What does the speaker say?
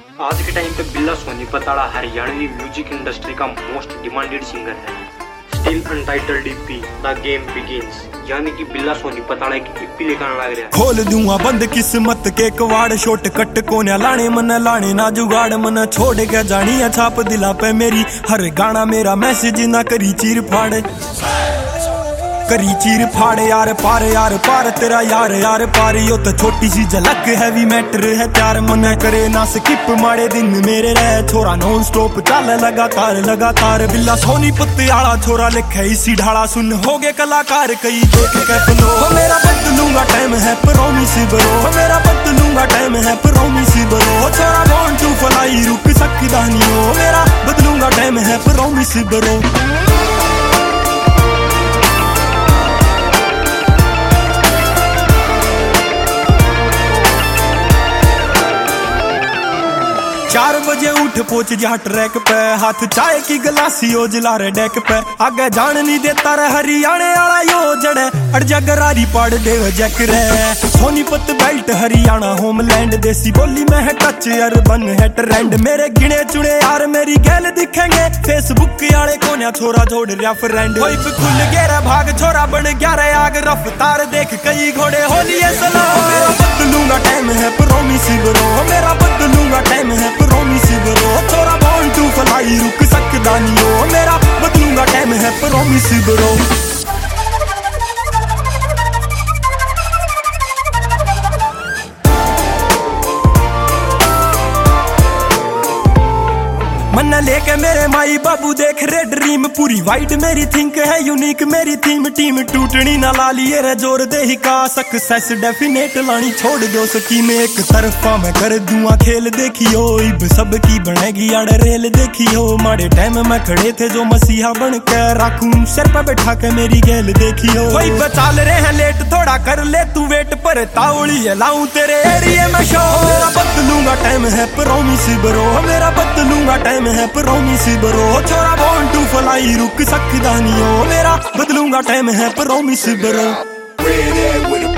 आज के टाइम पे बिल्ला सोनीपत हरियाणवी म्यूजिक इंडस्ट्री का मोस्ट डिमांडेड सिंगर है। Still untitled EP the game begins, यानी कि बिल्ला सोनीपत की ईपी लेकर लग रहा है। खोल दूंगा बंद किस्मत के कवाड़, शॉर्ट कट कोन्या लाने मन लाने ना जुगाड़, मन छोड़ के जानी है छाप दिला पे मेरी, हर गाना मेरा मैसेज ना करी चीर फाड़, करी चीर फाड़ यार पार तेरा यार यार पार। यो तो छोटी सी झलक हैवी मैटर है प्यार, मन करे ना स्किप माड़े दिन मेरे रह, छोरा नॉन स्टॉप चल लगातार। बिल्ला सोनीपत आला छोरा लिखे इसी ढाला, सुन हो गए कलाकार कई देख के फलो। मेरा बदलूंगा टाइम है प्रोमिस ब्रो, मेरा बदलूंगा टाइम है प्रोमिस ब्रो, छोरा वांट टू फ्लाई रुक सकदा नहीं हो, मेरा बदलूंगा टाइम है प्रोमिस ब्रो। चार बजे उठ पहुंच जा ट्रैक पे, हाथ चाय की गिलासी ओ जला रे डेक पे, आगे जान नहीं देता रे हरियाणे आला यो जड़े, अड़ जा गरारी पाड़ देव जैक रे। सोनीपत बेल्ट हरियाणा होमलैंड, देसी बोली में है टच अर्बन है ट्रेंड, मेरे गिने चुने यार मेरी गैल दिखेंगे, फेसबुक आले कोन्या छोरा जोड़ रहा फ्रेंड, कोई भी खुल गया भाग छोरा बन गया रे आग, रफ्तार देख कई घोड़े होली है सलाम। मेरा बदलूंगा टाइम है प्रोमिस ब्रो, मेरा बदलूंगा टाइम है प्रोमिस ब्रो, छोरा वांट टू फ्लाई रुक सकदा नहीं हो, मेरा बदलूंगा टाइम है प्रोमिस ब्रो। मन्ना लेके मेरे माई बाबू देख रे ड्रीम, पूरी वाइट मेरी थिंक है यूनिक मेरी थीम, टीम टूटनी ना ला लिए रे जोर दे ही का, सक्सेस डेफिनेट लानी छोड़ दो सकी में, एक तरफा मैं कर दूंगा खेल देखियो, इब सबकी बनेगी आड़ रेल देखियो, माड़े टाइम में खड़े थे जो मसीहा बन के, राखूं सर पे बैठा के मेरी गैल देखियो, वही बचा ले रहे हैं लेट थोड़ा कर ले तू वेट, पर तावड़ी लाऊं तेरे एरिया में शो। मेरा बदलूंगा टाइम है प्रोमिस ब्रो, मेरा बदलूंगा टाइम है प्रोमिस ब्रो, छोरा वांट टू फ्लाई रुक सकदा नहीं हो, मेरा बदलूंगा टाइम है प्रोमिस ब्रो।